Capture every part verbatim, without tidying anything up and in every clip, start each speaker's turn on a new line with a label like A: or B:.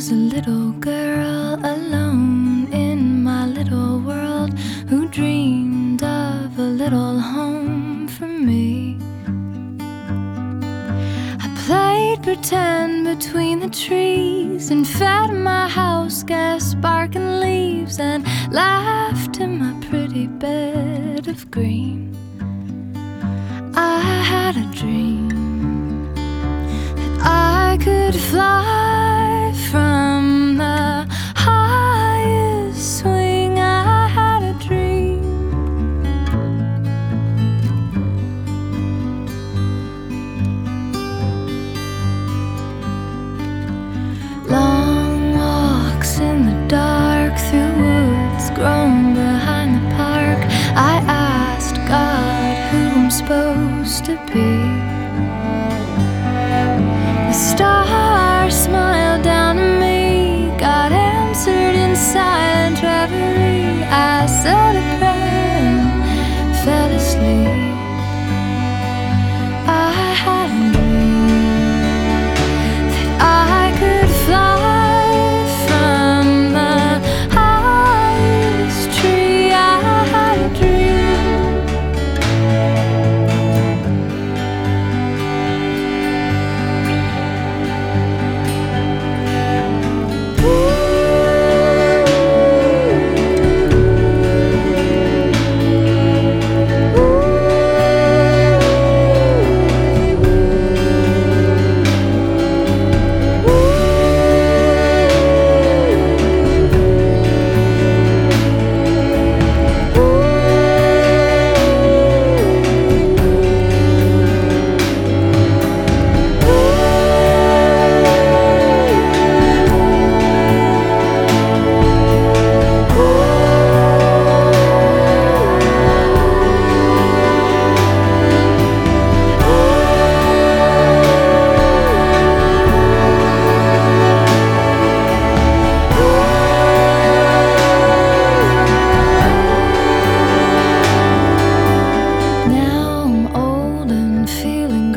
A: was a little girl alone in my little world who dreamed of a little home for me. I played pretend between the trees and fed my house gas barking leaves and laughed in my pretty bed of green. I had a dream that I could fly from the highest swing. I had a dream. Long walks in the dark through woods grown behind the park. I asked God who I'm supposed to be. The stars smiled down at me. God answered in silent reverie. I said a prayer and fell asleep. I had a dream that I could fly from the highest tree. I had a dream.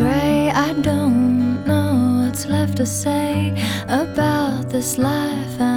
A: To say about this life